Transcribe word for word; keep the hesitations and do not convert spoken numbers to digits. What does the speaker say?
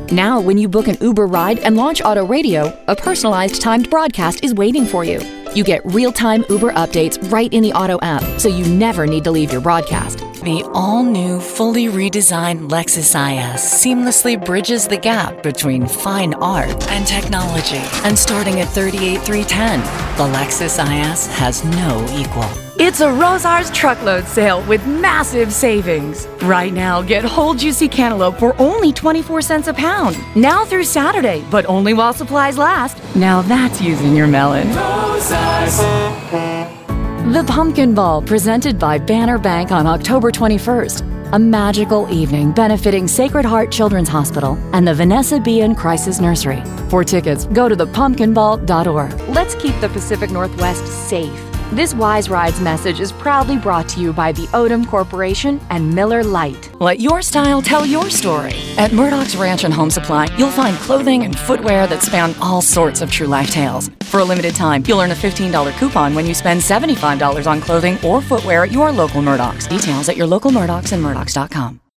Now, when you book an Uber ride and launch Auto Radio, a personalized timed broadcast is waiting for you. You get real-time Uber updates right in the Auto app, so you never need to leave your broadcast. The all-new, fully redesigned Lexus I S seamlessly bridges the gap between fine art and technology. And starting at thirty-eight thousand three hundred ten dollars, the Lexus I S has no equal. It's a Rosar's truckload sale with massive savings. Right now, get whole juicy cantaloupe for only twenty-four cents a pound. Now through Saturday, but only while supplies last. Now that's using your melon. The Pumpkin Ball, presented by Banner Bank on October twenty-first. A magical evening benefiting Sacred Heart Children's Hospital and the Vanessa Bean Crisis Nursery. For tickets, go to the pumpkin ball dot org. Let's keep the Pacific Northwest safe. This Wise Rides message is proudly brought to you by the Odom Corporation and Miller Lite. Let your style tell your story. At Murdoch's Ranch and Home Supply, you'll find clothing and footwear that span all sorts of true life tales. For a limited time, you'll earn a fifteen dollars coupon when you spend seventy-five dollars on clothing or footwear at your local Murdoch's. Details at your local Murdoch's and Murdoch's dot com.